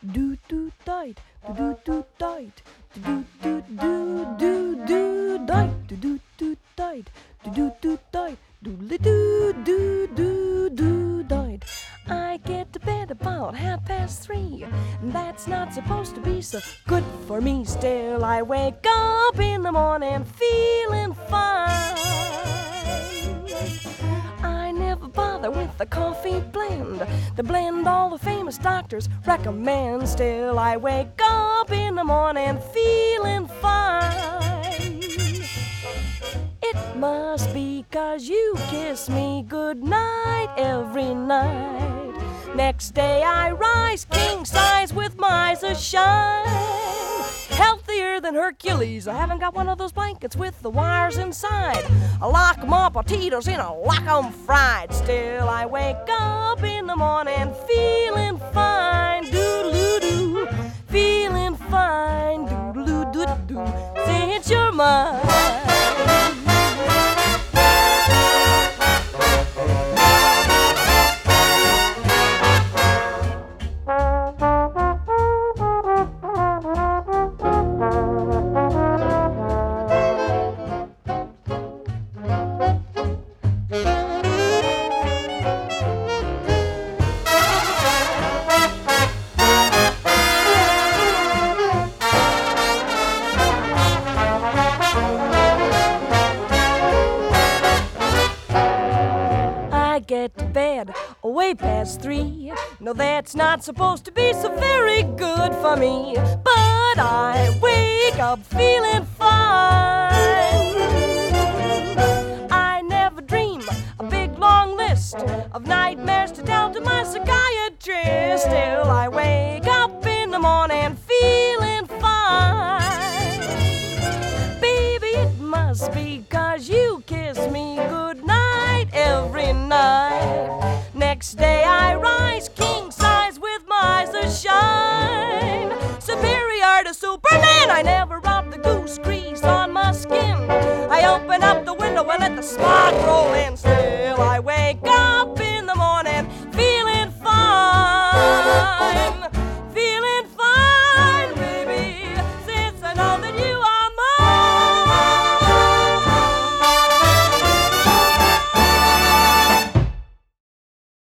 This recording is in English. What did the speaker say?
do do dight, do do dight, do do do do do dight, do do dight, do do dight, doodly do do do do dight. I get to bed about 3:30. That's not supposed to be so good for me. Still, I wake up in the morning feeling fine. I never bother with the coffee blend, the blend all the famous doctors recommend. Still, I wake up in the morning feeling fine. It must be 'cause you kiss me goodnight every night. Next day I rise king size with my eyes shine. Healthier than Hercules. I haven't got one of those blankets with the wires inside. I lock my potatoes in, I lock 'em fried. Still I wake up in the morning feeling fine. Doodle-doo, feeling fine. Doodle-doo-doo, since you're mine. Get to bed way past 3. No, that's not supposed to be so very good for me. But I wake up feeling fine. I never dream a big long list of nightmares to tell to my cigar.